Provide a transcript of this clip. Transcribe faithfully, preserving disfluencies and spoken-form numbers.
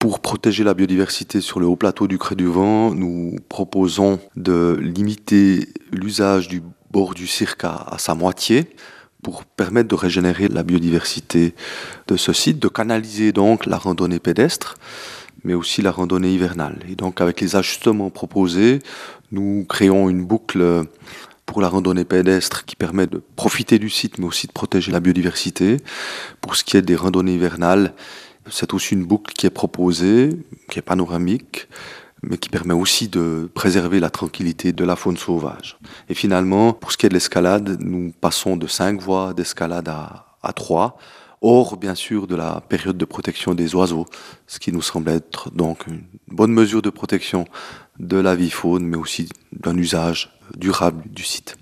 Pour protéger la biodiversité sur le haut plateau du Cré du Vent, nous proposons de limiter l'usage du bord du cirque à, à sa moitié pour permettre de régénérer la biodiversité de ce site, de canaliser donc la randonnée pédestre, mais aussi la randonnée hivernale. Et donc avec les ajustements proposés, nous créons une boucle pour la randonnée pédestre qui permet de profiter du site, mais aussi de protéger la biodiversité. Pour ce qui est des randonnées hivernales, c'est aussi une boucle qui est proposée, qui est panoramique, mais qui permet aussi de préserver la tranquillité de la faune sauvage. Et finalement, pour ce qui est de l'escalade, nous passons de cinq voies d'escalade à, à trois, hors bien sûr de la période de protection des oiseaux, ce qui nous semble être donc une bonne mesure de protection de la vie faune, mais aussi d'un usage durable du site.